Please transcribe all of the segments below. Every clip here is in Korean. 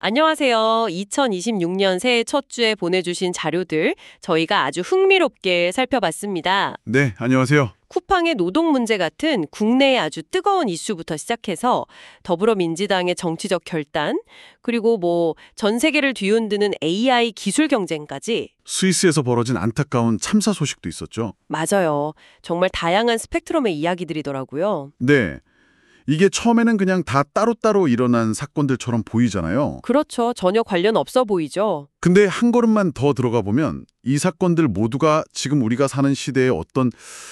안녕하세요. 2026년 새해 첫 주에 보내주신 자료들 저희가 아주 흥미롭게 살펴봤습니다. 네, 안녕하세요. 쿠팡의 노동 문제 같은 국내의 아주 뜨거운 이슈부터 시작해서 더불어민주당의 정치적 결단, 그리고 전 세계를 뒤흔드는 AI 기술 경쟁까지. 스위스에서 벌어진 안타까운 참사 소식도 있었죠. 맞아요. 정말 다양한 스펙트럼의 이야기들이더라고요. 네, 이게 처음에는 그냥 다 따로따로 일어난 사건들처럼 보이잖아요. 그렇죠. 전혀 관련 없어 보이죠. 근데 한 걸음만 더 들어가 보면 이 사건들 모두가 지금 우리가 사는 시대의 어떤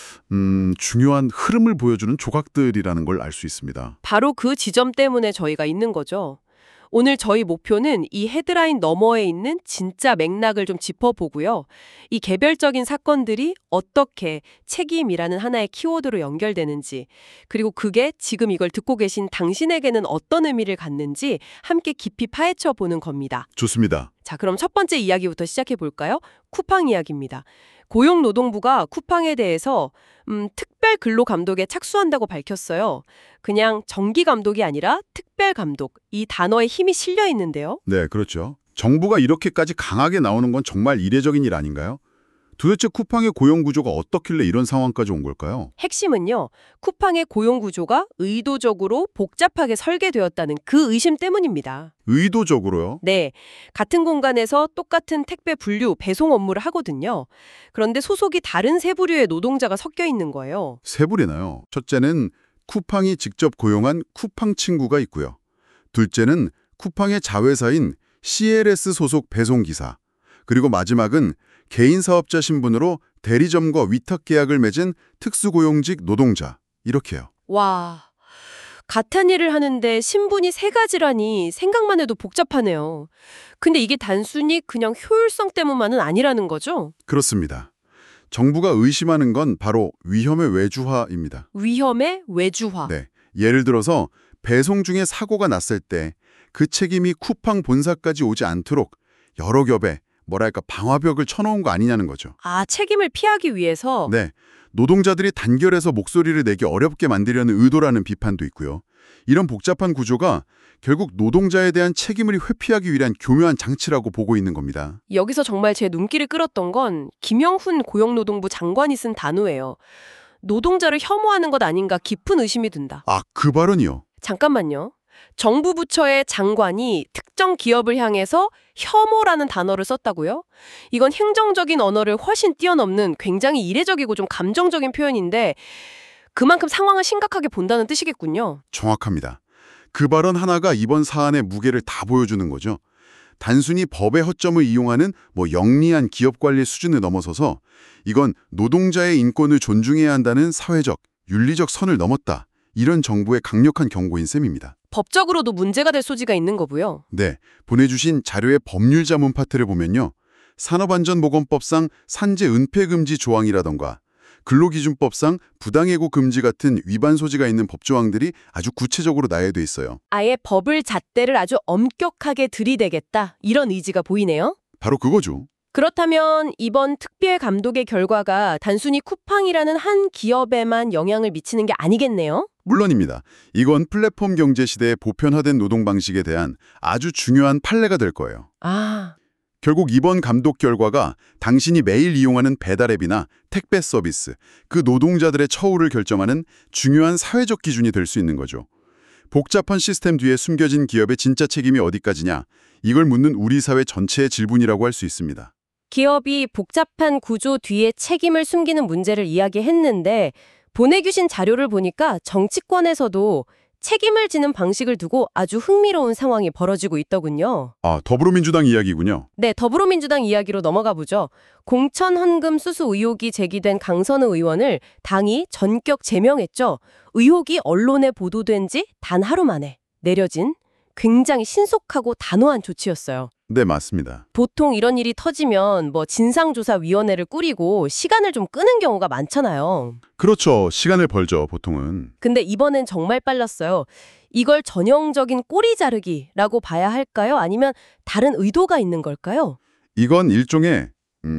중요한 흐름을 보여주는 조각들이라는 걸 알 수 있습니다. 바로 그 지점 때문에 저희가 있는 거죠. 오늘 저희 목표는 이 헤드라인 너머에 있는 진짜 맥락을 좀 짚어보고요. 이 개별적인 사건들이 어떻게 책임이라는 하나의 키워드로 연결되는지, 그리고 그게 지금 이걸 듣고 계신 당신에게는 어떤 의미를 갖는지 함께 깊이 파헤쳐 보는 겁니다. 좋습니다. 자, 그럼 첫 번째 이야기부터 시작해 볼까요? 쿠팡 이야기입니다. 고용노동부가 쿠팡에 대해서 특별 근로감독에 착수한다고 밝혔어요. 그냥 정기감독이 아니라 특별감독, 이 단어에 힘이 실려 있는데요. 네, 그렇죠. 정부가 이렇게까지 강하게 나오는 건 정말 이례적인 일 아닌가요? 도대체 쿠팡의 고용 구조가 어떻길래 이런 상황까지 온 걸까요? 핵심은요, 쿠팡의 고용 구조가 의도적으로 복잡하게 설계되었다는 그 의심 때문입니다. 의도적으로요? 네, 같은 공간에서 똑같은 택배 분류, 배송 업무를 하거든요. 그런데 소속이 다른 세 부류의 노동자가 섞여 있는 거예요. 세 부리나요? 첫째는 쿠팡이 직접 고용한 쿠팡 친구가 있고요. 둘째는 쿠팡의 자회사인 CLS 소속 배송기사. 그리고 마지막은 개인 사업자 신분으로 대리점과 위탁 계약을 맺은 특수고용직 노동자. 이렇게요. 와, 같은 일을 하는데 신분이 세 가지라니 생각만 해도 복잡하네요. 근데 이게 단순히 그냥 효율성 때문만은 아니라는 거죠? 그렇습니다. 정부가 의심하는 건 바로 위험의 외주화입니다. 위험의 외주화. 네, 예를 들어서 배송 중에 사고가 났을 때 그 책임이 쿠팡 본사까지 오지 않도록 여러 겹에 방화벽을 쳐놓은 거 아니냐는 거죠. 아, 책임을 피하기 위해서? 네, 노동자들이 단결해서 목소리를 내기 어렵게 만들려는 의도라는 비판도 있고요. 이런 복잡한 구조가 결국 노동자에 대한 책임을 회피하기 위한 교묘한 장치라고 보고 있는 겁니다. 여기서 정말 제 눈길을 끌었던 건 김영훈 고용노동부 장관이 쓴 단어예요. 노동자를 혐오하는 것 아닌가 깊은 의심이 든다. 아, 그 발언이요? 잠깐만요. 정부 부처의 장관이 특정 기업을 향해서 혐오라는 단어를 썼다고요? 이건 행정적인 언어를 훨씬 뛰어넘는 굉장히 이례적이고 좀 감정적인 표현인데 그만큼 상황을 심각하게 본다는 뜻이겠군요. 정확합니다. 그 발언 하나가 이번 사안의 무게를 다 보여주는 거죠. 단순히 법의 허점을 이용하는 영리한 기업 관리 수준을 넘어서서 이건 노동자의 인권을 존중해야 한다는 사회적, 윤리적 선을 넘었다. 이런 정부의 강력한 경고인 셈입니다. 법적으로도 문제가 될 소지가 있는 거고요. 네, 보내주신 자료의 법률 자문 파트를 보면요. 산업안전보건법상 산재 은폐 금지 조항이라던가 근로기준법상 부당해고 금지 같은 위반 소지가 있는 법조항들이 아주 구체적으로 나열돼 있어요. 아예 법을 잣대를 아주 엄격하게 들이대겠다. 이런 의지가 보이네요. 바로 그거죠. 그렇다면 이번 특별 감독의 결과가 단순히 쿠팡이라는 한 기업에만 영향을 미치는 게 아니겠네요? 물론입니다. 이건 플랫폼 경제 시대의 보편화된 노동 방식에 대한 아주 중요한 판례가 될 거예요. 아, 결국 이번 감독 결과가 당신이 매일 이용하는 배달앱이나 택배 서비스, 그 노동자들의 처우를 결정하는 중요한 사회적 기준이 될 수 있는 거죠. 복잡한 시스템 뒤에 숨겨진 기업의 진짜 책임이 어디까지냐, 이걸 묻는 우리 사회 전체의 질문이라고 할 수 있습니다. 기업이 복잡한 구조 뒤에 책임을 숨기는 문제를 이야기했는데 보내주신 자료를 보니까 정치권에서도 책임을 지는 방식을 두고 아주 흥미로운 상황이 벌어지고 있더군요. 아, 더불어민주당 이야기군요. 네, 더불어민주당 이야기로 넘어가 보죠. 공천 헌금 수수 의혹이 제기된 강선우 의원을 당이 전격 제명했죠. 의혹이 언론에 보도된 지 단 하루 만에 내려진 굉장히 신속하고 단호한 조치였어요. 네, 맞습니다. 보통 이런 일이 터지면 진상조사위원회를 꾸리고 시간을 좀 끄는 경우가 많잖아요. 그렇죠. 시간을 벌죠, 보통은. 근데 이번엔 정말 빨랐어요. 이걸 전형적인 꼬리 자르기라고 봐야 할까요? 아니면 다른 의도가 있는 걸까요? 이건 일종의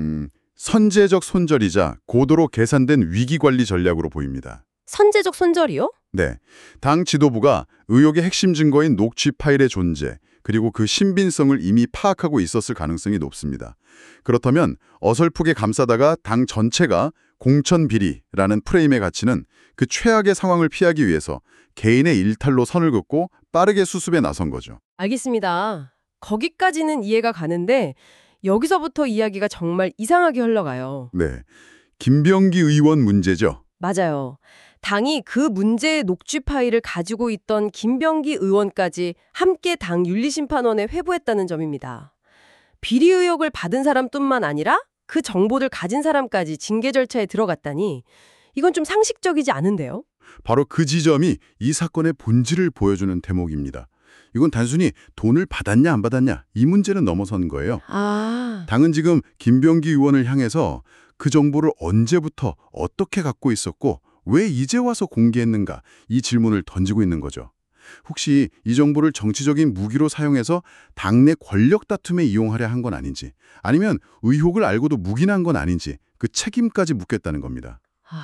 선제적 손절이자 고도로 계산된 위기관리 전략으로 보입니다. 선제적 손절이요? 네, 당 지도부가 의혹의 핵심 증거인 녹취 파일의 존재, 그리고 그 신빙성을 이미 파악하고 있었을 가능성이 높습니다. 그렇다면 어설프게 감싸다가 당 전체가 공천 비리라는 프레임에 갇히는 그 최악의 상황을 피하기 위해서 개인의 일탈로 선을 긋고 빠르게 수습에 나선 거죠. 알겠습니다. 거기까지는 이해가 가는데 여기서부터 이야기가 정말 이상하게 흘러가요. 네, 김병기 의원 문제죠. 맞아요. 당이 그 문제의 녹취 파일을 가지고 있던 김병기 의원까지 함께 당 윤리심판원에 회부했다는 점입니다. 비리 의혹을 받은 사람뿐만 아니라 그 정보를 가진 사람까지 징계 절차에 들어갔다니 이건 좀 상식적이지 않은데요? 바로 그 지점이 이 사건의 본질을 보여주는 대목입니다. 이건 단순히 돈을 받았냐 안 받았냐 이 문제는 넘어선 거예요. 당은 지금 김병기 의원을 향해서 그 정보를 언제부터 어떻게 갖고 있었고 왜 이제 와서 공개했는가 이 질문을 던지고 있는 거죠. 혹시 이 정보를 정치적인 무기로 사용해서 당내 권력 다툼에 이용하려 한 건 아닌지 아니면 의혹을 알고도 묵인한 건 아닌지 그 책임까지 묻겠다는 겁니다.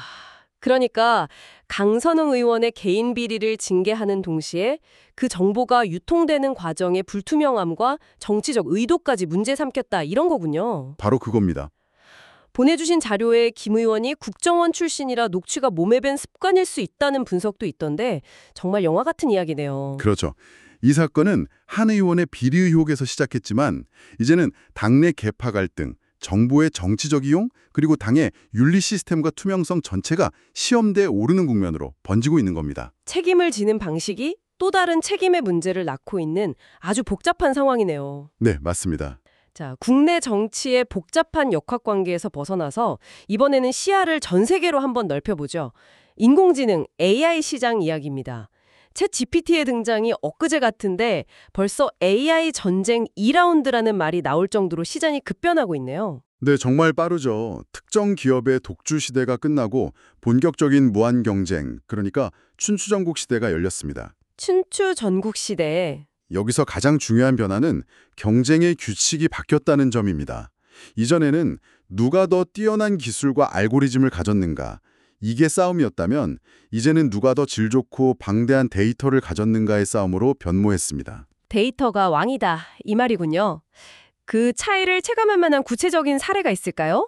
그러니까 강선웅 의원의 개인 비리를 징계하는 동시에 그 정보가 유통되는 과정의 불투명함과 정치적 의도까지 문제 삼겠다 이런 거군요. 바로 그겁니다. 보내주신 자료에 김 의원이 국정원 출신이라 녹취가 몸에 밴 습관일 수 있다는 분석도 있던데 정말 영화 같은 이야기네요. 그렇죠. 이 사건은 한 의원의 비리 의혹에서 시작했지만 이제는 당내 계파 갈등, 정보의 정치적 이용, 그리고 당의 윤리 시스템과 투명성 전체가 시험대에 오르는 국면으로 번지고 있는 겁니다. 책임을 지는 방식이 또 다른 책임의 문제를 낳고 있는 아주 복잡한 상황이네요. 네, 맞습니다. 자, 국내 정치의 복잡한 역학관계에서 벗어나서 이번에는 시야를 전 세계로 한번 넓혀보죠. 인공지능 AI 시장 이야기입니다. 챗 GPT의 등장이 엊그제 같은데 벌써 AI 전쟁 2라운드라는 말이 나올 정도로 시장이 급변하고 있네요. 네, 정말 빠르죠. 특정 기업의 독주 시대가 끝나고 본격적인 무한 경쟁, 그러니까 춘추전국 시대가 열렸습니다. 춘추 전국 시대에 여기서 가장 중요한 변화는 경쟁의 규칙이 바뀌었다는 점입니다. 이전에는 누가 더 뛰어난 기술과 알고리즘을 가졌는가, 이게 싸움이었다면 이제는 누가 더 질 좋고 방대한 데이터를 가졌는가의 싸움으로 변모했습니다. 데이터가 왕이다 이 말이군요. 그 차이를 체감할 만한 구체적인 사례가 있을까요?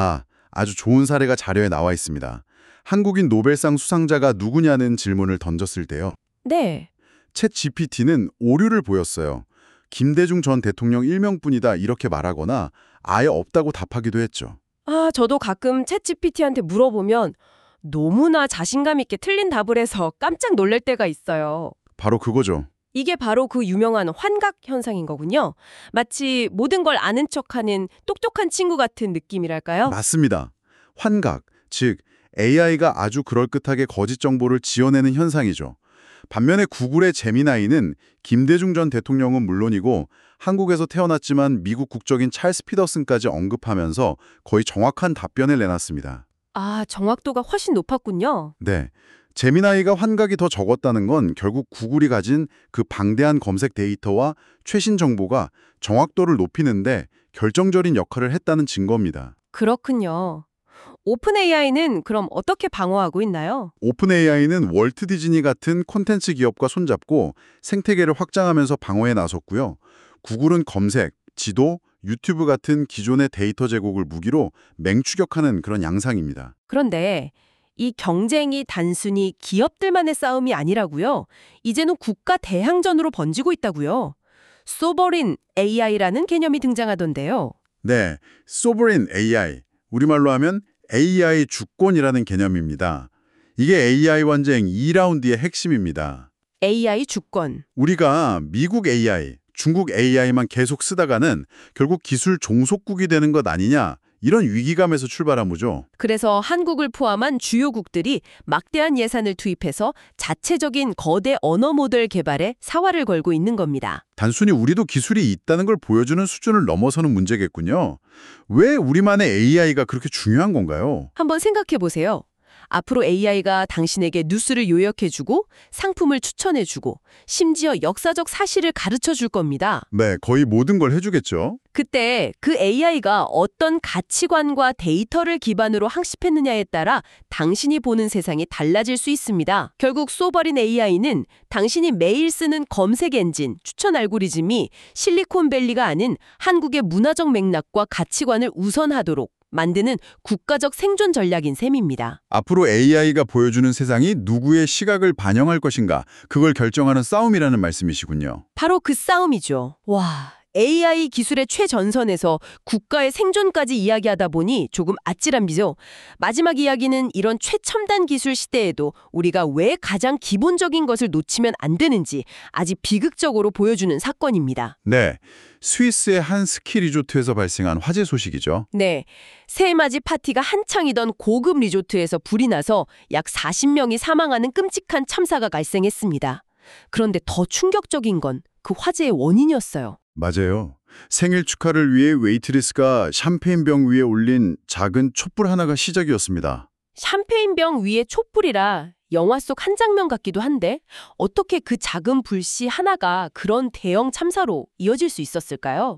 아주 좋은 사례가 자료에 나와 있습니다. 한국인 노벨상 수상자가 누구냐는 질문을 던졌을 때요. 네. 챗 GPT는 오류를 보였어요. 김대중 전 대통령 일명뿐이다 이렇게 말하거나 아예 없다고 답하기도 했죠. 저도 가끔 챗 GPT한테 물어보면 너무나 자신감 있게 틀린 답을 해서 깜짝 놀랄 때가 있어요. 바로 그거죠. 이게 바로 그 유명한 환각 현상인 거군요. 마치 모든 걸 아는 척하는 똑똑한 친구 같은 느낌이랄까요? 맞습니다. 환각, 즉 AI가 아주 그럴듯하게 거짓 정보를 지어내는 현상이죠. 반면에 구글의 제미나이는 김대중 전 대통령은 물론이고 한국에서 태어났지만 미국 국적인 찰스 피더슨까지 언급하면서 거의 정확한 답변을 내놨습니다. 정확도가 훨씬 높았군요. 네. 제미나이가 환각이 더 적었다는 건 결국 구글이 가진 그 방대한 검색 데이터와 최신 정보가 정확도를 높이는데 결정적인 역할을 했다는 증거입니다. 그렇군요. 오픈 AI는 그럼 어떻게 방어하고 있나요? 오픈 AI는 월트 디즈니 같은 콘텐츠 기업과 손잡고 생태계를 확장하면서 방어에 나섰고요. 구글은 검색, 지도, 유튜브 같은 기존의 데이터 제공을 무기로 맹추격하는 그런 양상입니다. 그런데 이 경쟁이 단순히 기업들만의 싸움이 아니라고요. 이제는 국가 대항전으로 번지고 있다고요. 소버린 AI라는 개념이 등장하던데요. 네, 소버린 AI, 우리말로 하면 AI 주권이라는 개념입니다. 이게 AI 완쟁 2라운드의 핵심입니다. AI 주권. 우리가 미국 AI, 중국 AI만 계속 쓰다가는 결국 기술 종속국이 되는 것 아니냐 이런 위기감에서 출발한 거죠. 그래서 한국을 포함한 주요국들이 막대한 예산을 투입해서 자체적인 거대 언어 모델 개발에 사활을 걸고 있는 겁니다. 단순히 우리도 기술이 있다는 걸 보여주는 수준을 넘어서는 문제겠군요. 왜 우리만의 AI가 그렇게 중요한 건가요? 한번 생각해 보세요. 앞으로 AI가 당신에게 뉴스를 요약해주고 상품을 추천해주고 심지어 역사적 사실을 가르쳐줄 겁니다. 네, 거의 모든 걸 해주겠죠. 그때 그 AI가 어떤 가치관과 데이터를 기반으로 학습했느냐에 따라 당신이 보는 세상이 달라질 수 있습니다. 결국 쏘버린 AI는 당신이 매일 쓰는 검색 엔진, 추천 알고리즘이 실리콘밸리가 아닌 한국의 문화적 맥락과 가치관을 우선하도록 만드는 국가적 생존 전략인 셈입니다. 앞으로 AI가 보여주는 세상이 누구의 시각을 반영할 것인가, 그걸 결정하는 싸움이라는 말씀이시군요. 바로 그 싸움이죠. 와, AI 기술의 최전선에서 국가의 생존까지 이야기하다 보니 조금 아찔합니다. 마지막 이야기는 이런 최첨단 기술 시대에도 우리가 왜 가장 기본적인 것을 놓치면 안 되는지 아직 비극적으로 보여주는 사건입니다. 네, 스위스의 한 스키 리조트에서 발생한 화재 소식이죠. 네, 새해맞이 파티가 한창이던 고급 리조트에서 불이 나서 약 40명이 사망하는 끔찍한 참사가 발생했습니다. 그런데 더 충격적인 건 그 화재의 원인이었어요. 맞아요. 생일 축하를 위해 웨이트리스가 샴페인병 위에 올린 작은 촛불 하나가 시작이었습니다. 샴페인병 위에 촛불이라 영화 속 한 장면 같기도 한데 어떻게 그 작은 불씨 하나가 그런 대형 참사로 이어질 수 있었을까요?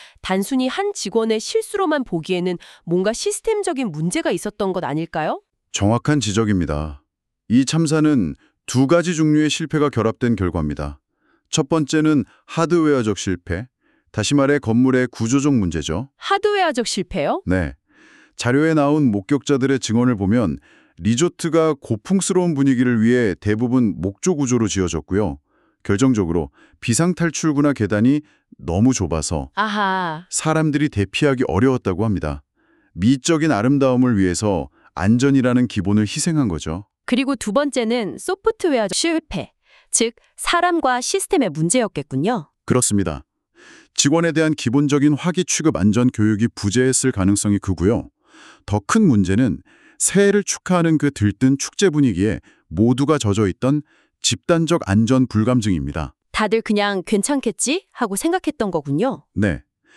단순히 한 직원의 실수로만 보기에는 뭔가 시스템적인 문제가 있었던 것 아닐까요? 정확한 지적입니다. 이 참사는 두 가지 종류의 실패가 결합된 결과입니다. 첫 번째는 하드웨어적 실패, 다시 말해 건물의 구조적 문제죠. 하드웨어적 실패요? 네. 자료에 나온 목격자들의 증언을 보면 리조트가 고풍스러운 분위기를 위해 대부분 목조 구조로 지어졌고요. 결정적으로 비상탈출구나 계단이 너무 좁아서 아하. 사람들이 대피하기 어려웠다고 합니다. 미적인 아름다움을 위해서 안전이라는 기본을 희생한 거죠. 그리고 두 번째는 소프트웨어 실패, 즉 사람과 시스템의 문제였겠군요. 그렇습니다. 직원에 대한 기본적인 화기 취급 안전 교육이 부재했을 가능성이 크고요. 더 큰 문제는 새해를 축하하는 그 들뜬 축제 분위기에 모두가 젖어 있던 집단적 안전 불감증입니다. 다들 그냥 괜찮겠지 하고 생각했던 거군요. 네.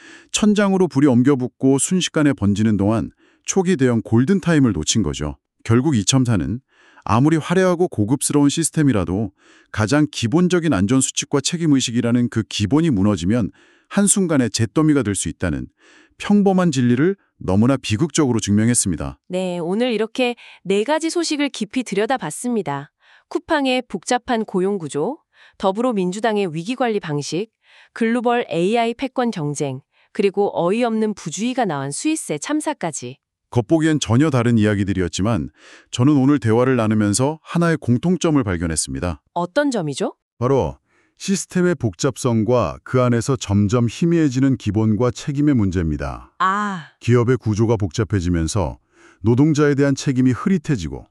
천장으로 불이 옮겨붙고 순식간에 번지는 동안 초기 대형 골든타임을 놓친 거죠. 결국 이 참사는 아무리 화려하고 고급스러운 시스템이라도 가장 기본적인 안전수칙과 책임의식이라는 그 기본이 무너지면 한순간에 잿더미가 될 수 있다는 평범한 진리를 너무나 비극적으로 증명했습니다. 네, 오늘 이렇게 네 가지 소식을 깊이 들여다봤습니다. 쿠팡의 복잡한 고용구조, 더불어민주당의 위기관리 방식, 글로벌 AI 패권 경쟁, 그리고 어이없는 부주의가 나온 스위스의 참사까지. 겉보기엔 전혀 다른 이야기들이었지만 저는 오늘 대화를 나누면서 하나의 공통점을 발견했습니다. 어떤 점이죠? 바로 시스템의 복잡성과 그 안에서 점점 희미해지는 기본과 책임의 문제입니다. 아, 기업의 구조가 복잡해지면서 노동자에 대한 책임이 흐릿해지고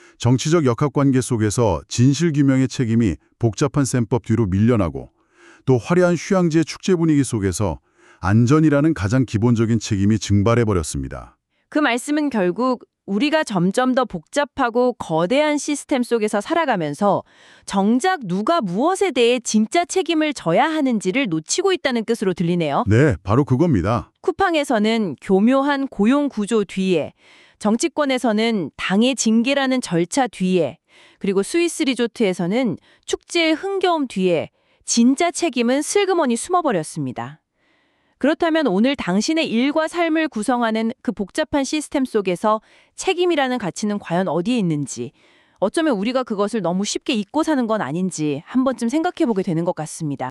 정치적 역학관계 속에서 진실규명의 책임이 복잡한 셈법 뒤로 밀려나고 또 화려한 휴양지의 축제 분위기 속에서 안전이라는 가장 기본적인 책임이 증발해버렸습니다. 그 말씀은 결국 우리가 점점 더 복잡하고 거대한 시스템 속에서 살아가면서 정작 누가 무엇에 대해 진짜 책임을 져야 하는지를 놓치고 있다는 뜻으로 들리네요. 네, 바로 그겁니다. 쿠팡에서는 교묘한 고용 구조 뒤에, 정치권에서는 당의 징계라는 절차 뒤에, 그리고 스위스 리조트에서는 축제의 흥겨움 뒤에 진짜 책임은 슬그머니 숨어버렸습니다. 그렇다면 오늘 당신의 일과 삶을 구성하는 그 복잡한 시스템 속에서 책임이라는 가치는 과연 어디에 있는지, 어쩌면 우리가 그것을 너무 쉽게 잊고 사는 건 아닌지 한 번쯤 생각해 보게 되는 것 같습니다.